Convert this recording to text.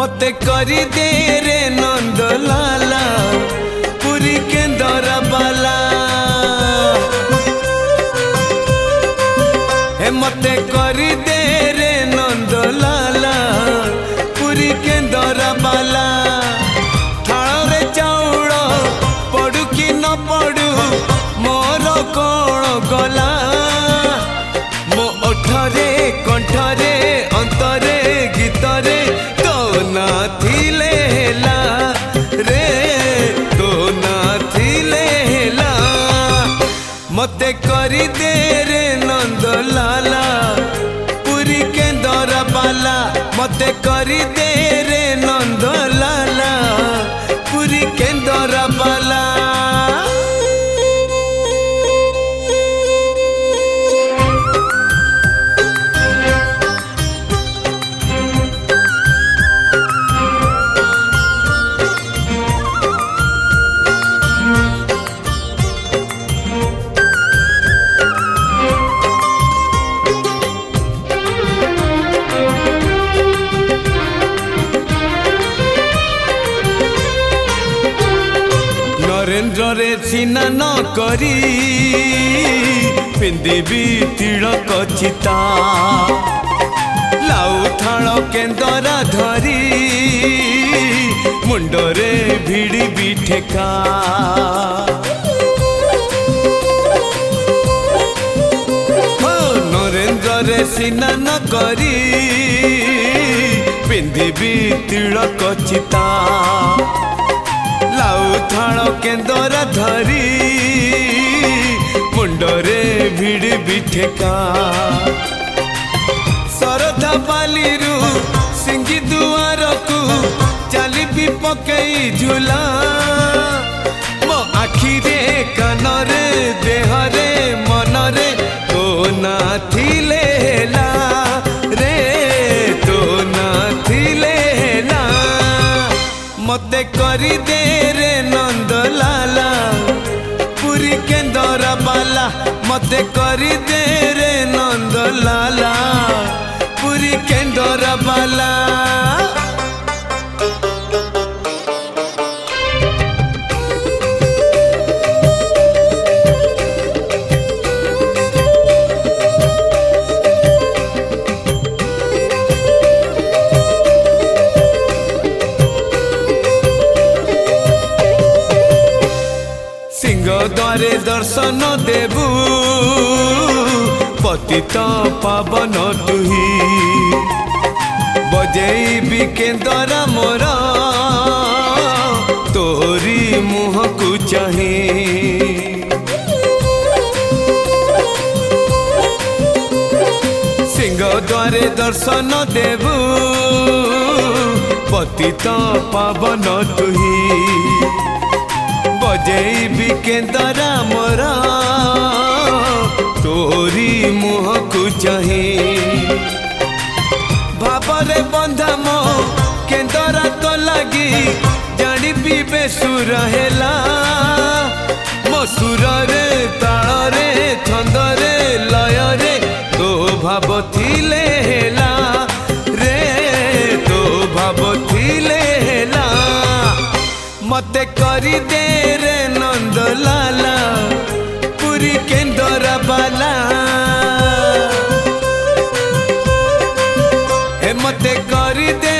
मते करी दे रे नंद लाला पुरी केंदर बाला हे मते करी दे रे नंद लाला पुरी केंदर बाला थाल रे चाउल पड़ू कि न पड़ू मोर कौन गला मो ओठरे कंठरे अंतरे गीतरे तो ना थिले हेला रे तो ना थिले हेला मते करी दे रे नंद लाला पुरी केंदर बाला मते करी दे रे नंद लाला पुरी केंदर बाला नरेंद्र रे सिना न करी पिंदिबी तिलक चिता लाउ थाल केंदरा धरी मुंडरे भिड़ी भी ठेका नरेंद्र रे सिना न करी पिंदिबी तिलक चिता लाउ थाल केंदरा धरी मुंडरे भिड़ी भी ठेका सरधा पालीरू सिंगी दुआर को चली भी पकई झूला मो आखि रे कान रे देह रे मन रे तो ना थिले हेला रे तो ना थिले हेला मते करी दे रे नंद लाला पुरी केंदर बाला मते करी दे रे नंद लाला पुरी केंदर बाला द्वारे दर्शन देबू पतित पावन तुही बजेई भी केंदर मोर तोरी मुह को चाहे सिंह द्वारे दर्शन देबू पतित पावन तुही बजेई भी केंदरा मोर तोरी मुह को चाहे भावरे बंधा मो केंदरा तो लगी जानी भी बेसुर हेला मो सुर रे ताल रे छंद रे लय रे तो भाव थिले हेला रे तो भाव थिले हेला मते करी दे रे नंद लाला पुरी केंदर बाला हे मते करी दे